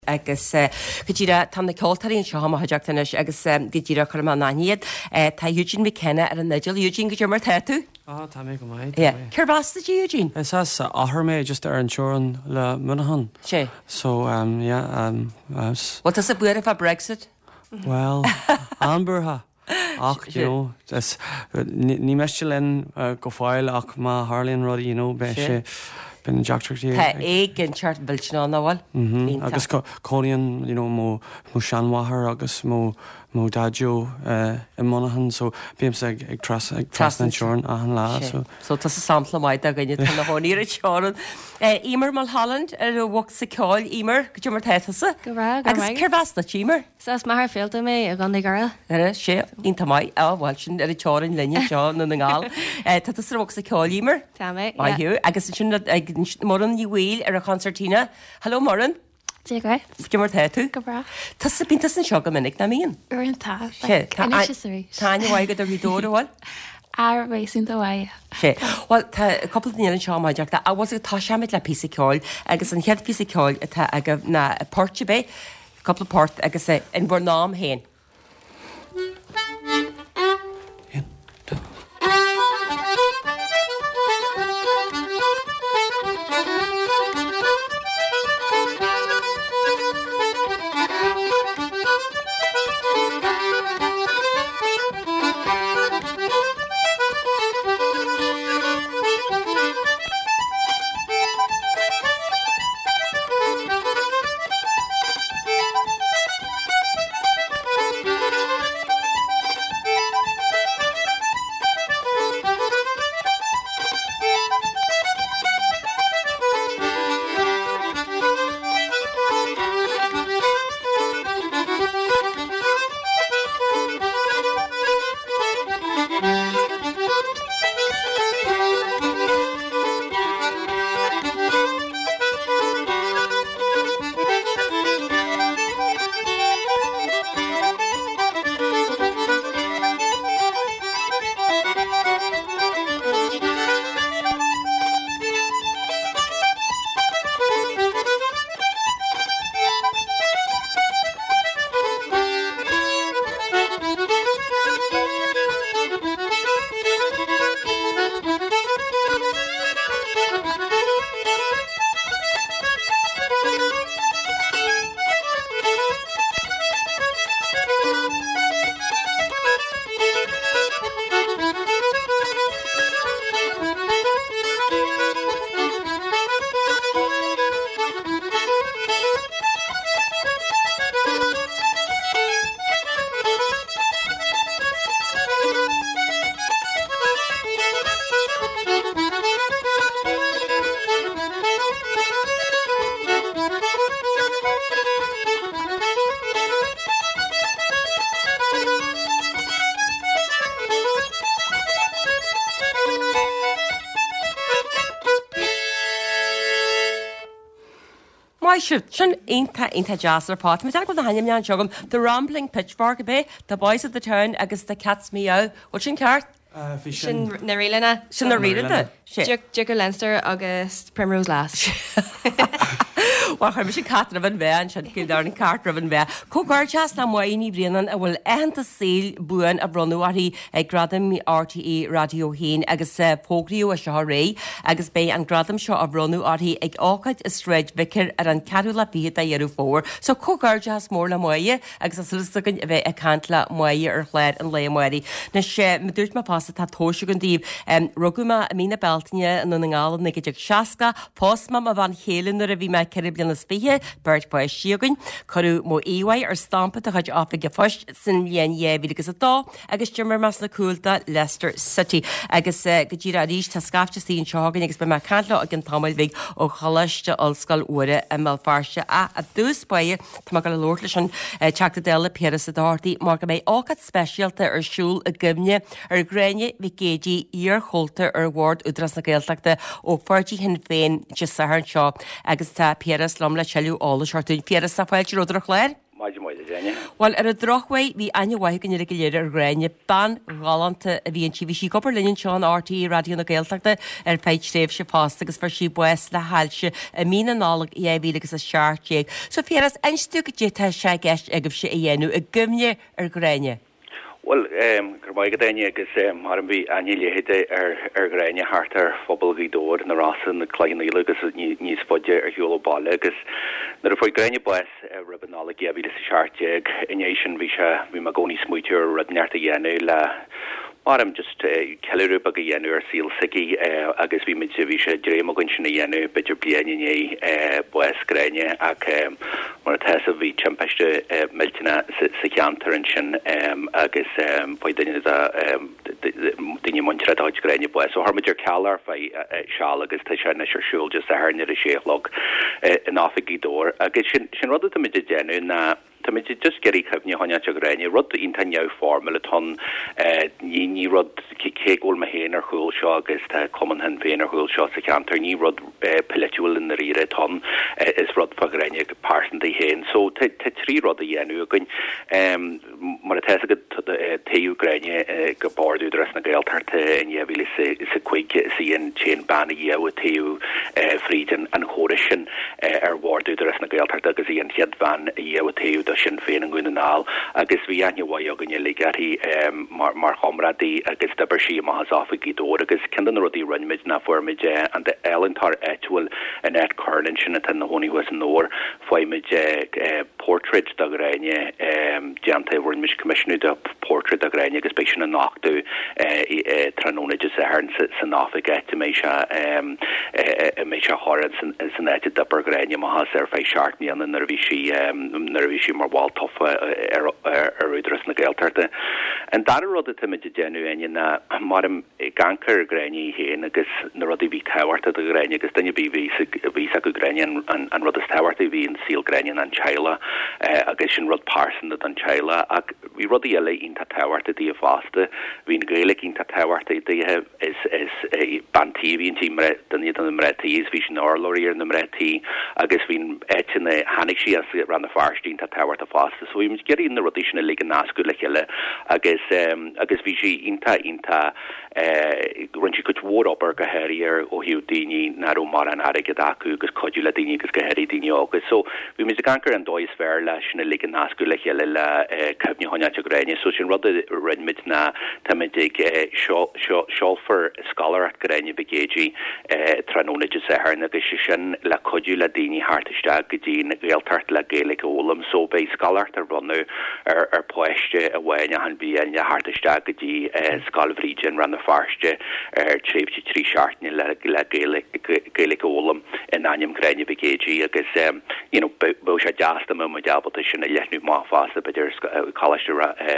agus Gidíra tanna ceoltaríonn seo ha hateachtanis agus Gidíra chuma naíiad tá Eugene McKenna ar an nigil Eugene go mar tú? Tá mé go maid. Ceirhasta Eugene? Is ahar mé just ar an teoran le munahan. sé. So What is a buir of a Brexit? Well, anburtha. Ach, ní meiste len go fáil ach má Harlíonn rudí, be sé bin Jacktree. Tá éigen teart biltná náhil. Agus cóíonn, mó seanmhathair agus mó dadio I munahan, so bíam ag tras an teoran a an lá. So tá sa sampla maid a gine na hóníir a teoran. Ímar mal Holland ar a bhha sa ceáil ímar go mar theasa? Go bra, agus ceirhasta tímar? Sas mar féalta mé a gan gara? sé, ínta mai bhil sin ar a teoran linne seo na ngáil. Tá sa bhha sa ceáil ímar? Tá mé. Hiú, agus sin moran í bhil ar a concertina. Halló moran? Tí gaith? Go mar tú? Go bra. Tá sa bínta san seo go minic na míon? Ar an tá. Táine bhaigad a bhídóra bhil? Ar bhéisint a bhaid. sé. Well, tá coppla daine an seo maideach a bhs tá seaid le písa ceáil agus an chead písa ceáil atá aga na Porte Bay, coppla port agus in bhór nám héin. Sin inta jazz report. Me go na haim an jogum the rambling pitchfork a bit, the boys of the town agus the cats meow. What sin cart? Sin na riilena. Sin na riilena. Jigger Leinster agus Primrose Last. Well, chuir sin cat raibh an bheith an sin dar an cart raibh an bheith. Cógáir teas na mhaoí bríanan a bhfuil éanta saoil buan a bronúirí ag gradam RTE radio héin agus pógraíú a seo ré agus bé an gradam seo a bronúirí ag ácaid is stréid vicar ar an cadú le bíad a dhearú fór. So cógáir teas mór le mhaie agus a sulistegan a bheith a cant le mhaie ar chléir an le mhaí. Na sé me dúirt má pasta tá tóisiú an díobh ruguma a mína beltaine an na ngálan nig idir seaca, pósmam a bhain chélan ar a bhí me ceirblian na spíthe, beirt ba siagain, chuú mó éhaid ar stampa a chuid áfa foist san bhíon éhígus atá, agus tímar mas na cúlta Leicester City. Agus go dtíra a ríis tá scafte síon seágan agus be me cantla a an tamil bhíh ó chalaiste olscail uaire a mefarste a dús baie tá go le lóir leis an teachta déla Pieras a dátaí mar go méid ácad speisialta ar siúl a gimne ar gréine bhí gédí íar cholta ar bhórd udras na Gaeltachta ó fuirtí hin féin just sa seo agus tá Pieras lom le teú ála seirtún Pieras sa fáil róidir a chléir? Maid Well ar a drochhaid hí ainehhaith gan le léidir ar gréine ban galanta a bhíon si bhí si gopur linn seán RTí radio na Gaeltachta ar féid tréh se fásta agus fer si bues le háilse a mí nála éhí agus a seaartéag. So fiaras einstú go dé se gist agah se a dhéanú a gumne ar gréine. Well, Gurmaig daine agus mar an bhí aníléhéide ar gréine hartar fphobal gídóir na rasan na cléine agus níos foide ar heola balle agus nar a foioi gréine bues ribanála géabhí sa seaartéag inéis sin bhí me gcóní smuitiúr rudneart a dhéanú le Marm just ceú bag a dhéanú ar síl sici agus bhí mid bhí sé dré a gunn sin na dhéanú beidir blianaine bues gréine ach mar te a bhí timpiste milltena sa cheantar an sin agus foioi duine muntreáid gréine bues, so harmidir cealar fé seáil agus tá sena siúil just a thna a séhlog in áfigídór agus sin rud a mid déanú na Tá mid just geí cefne háine a gréine rud inta neu formule ton ní rud cégóil me héin ar chuúil seo agus tá common hen féin ar chuúil seo sa ceantar ní rud peleúil in na rire ton is rud fa gréine go pásan héin, so te trí rud a dhéanú a gunn mar a te go taú gréine go bordú dres na Gaeltachta in dhéhhí sa cuiig síon chéan banna dhéh a taú fríden an chóirisin ar bordú dres na Gaeltachta agus íon head van a dhéh a taú sin féin an gúnaál agus bhí ainehha gan ligarí mar chomradí agus dabar sí mahas áfagídó agus cindan rudí runmid na formide an de elentar etúil an et carlin sin an na honí was an nóir foiimid portrait da gréine deanta bhfuin mis commissionú de portrait a gréine agus bei sin an nachtú tróide a hern san áfig mé se háran san ete dabar gréine mahas ar fé seaartní an nervví sí mar bháil tofa ar údras na Gaeltachta. An dar rud a timid déanú aine na marm gankar gréine héin agus na rudí bhí táhairta a gréine agus danne ví a go gréine an rud is táhairta bhí an síl gréine an Chile agus sin rud pásan an Chile ag bhí rudí eile ínta táhairta dí a fásta hín gréile ínta táhairta díthe is bantí hín tí den iad an mretí hí sin orlóí ar na mretí agus hín éitina hanig si as ran na farstín tá táhairta fásta, so hín geí na rodíisina le an nácu le heile agus bhí si inta run si go mhór op ar go heiríar ó hiú daoine naró mar an aige acu agus codú le daoine agus go heirí daoine agus, so bhí mis gankar an dóis fearr leis na le an nácu le heile le cebne háine a gréine, so sin rud rinmid na tamidig seolfar scalar at gréine begéji tróide sehar agus sin le codú le daoine hartiste go dtí na Gaeltacht le Gaelic ólam, so bei scalart ar runnu ar poiste a bhhaine an bíon le hartiste go dtí scalhrígin ran na farste ar tréimhtí trí seaartní le Gaelic ólam in aim gréine begéji agus bó sé deasta mu deabalta sinna leithnú má fásta beidir choiste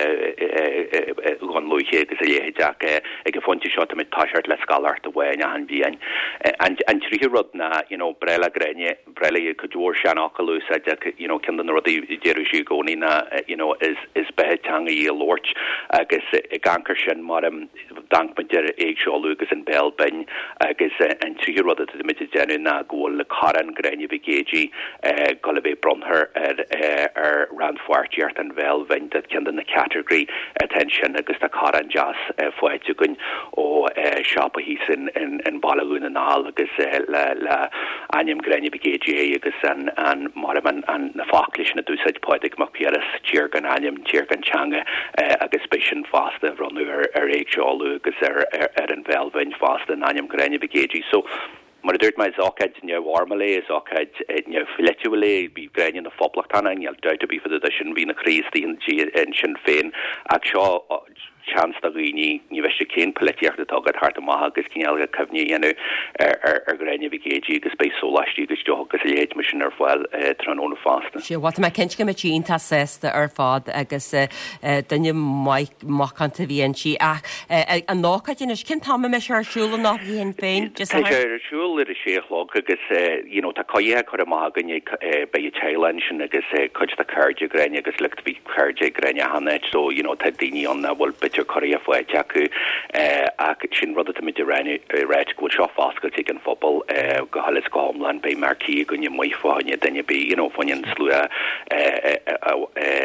gan luché agus a léhéideach ag go fonti seo mit táisiart le scalart a bhhaine an bhíon an trí rud na brele gréine brele go dúir seanachú cin an rudí déirú sí gcóí na is betanga í Lort agus gankar sin mar dankmaidir éagseáú agus an Belbein agus an trí rud a mit déanú na ggóil le caran gréine vigéji go le bheith bronthir ar ranfuartart an Belbein dat cin na category attention agus tá caran jazz foiite gunn ó siapa hís in ballagún an áil agus le aim gréine vigéji agus an marman an na fális na dúsaid poidig mac piaras tíir gan aim tíir gan teanga agus spéisian fásta runú ar éagseáú agus ar an Belbein fásta an aim gréine vigéji, so mar dúirt mai ácaid ne warmalé is ácaid ne filetualé bí gréine na foblachtana neal deita bí fada sin hí na chríí in sin féin ag seo chans da riní ní bheiste cén políochtta agad hart amach agus cinálga cefní dhéanú ar gréine vigéji agus bei sóláistí agus deoch agus léid mar sin ar fáil tróna fásta. Sí, wat me kenske met ínta sésta ar fád agus dunne maiachchananta bhíon si ach an nácaid is cin tam me se arsúla nach híon féin arsúil ir a séchlog agus tá coé chu amach gan bei Thailand sin agus chuid a cairde gréine agus lucht bhí cairde gréine hanet, so tá daoine anna bhfuil bitir choí a foiite acu ach sin rud mit réit go seo fáscail an fphobal go hallis gohamlan bei marcí gonne muoáine danne bí fanin slúa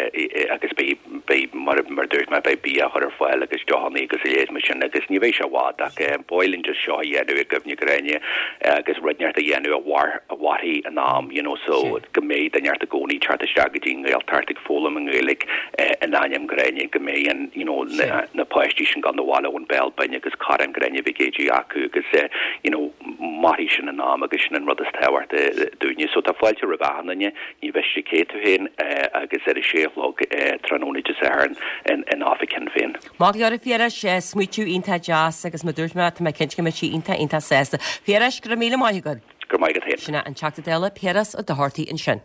agus be mar dúirt me be bí a chuir fáil agus dohannaí agus léad me sin agus ní bhéh se bhád ach boilinn just seo dhéanú a gobne Gréine agus runeart a dhéanú a wathaí an nám so go méid anart a gcónaí chartasteagadtín gail tartig fólam an ggéalaigh an aim Gréine go mé an na páistí sin gan bhála ón bell baine agus car an Gréine bhí géidí acu agus marí sin an nám agus sin an rud is tehhart dúine so tá fáilte ra bhhanne ní bheiste céú héin agus a séhlog tróí de san an African féin. Má ar a fiar smuitiú ínta jazz agus ma dúirt me me cince me sí ínta sésta. Fiaras go míle maigad. Gur maigad héin. Sinna an teachta déile peras a dohartaí in sin.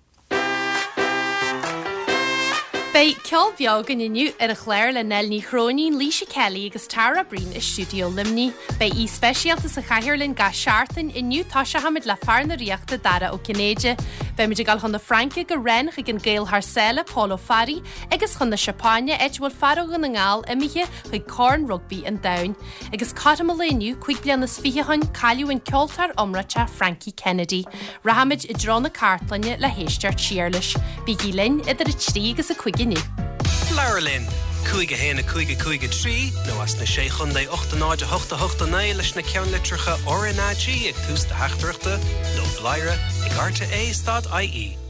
Bei ceol beag an inniu ar a chléir le nel ní chrónín Lísa Kelly agus Tara Breen is Studio Limni. Bei í speisialtas a chahirirlinn ga seaartain inniu tá se hamid le fearna riachta dara ó Cinnéide. Bei muidir gal chun na Franca go rench ag an Gail Harsela, Paulo Fari, agus chun na Sepáine bhfuil fargan na ngáil imiche chuig corn rugby an dain. Agus catam a léniu chuig blian na sfithehain caiú in ceoltar omrata Frankie Kennedy. Rahamid I drón na cartlanne le héisteart siarlis. Bigí linn idir a trí agus a chuigi Larlin, Cuige héna cuige trí, nó as na sé chundé 8 leis na ceann litrucha RNAG ag tús de heachtarachta, nó blaire ag RTA.ie.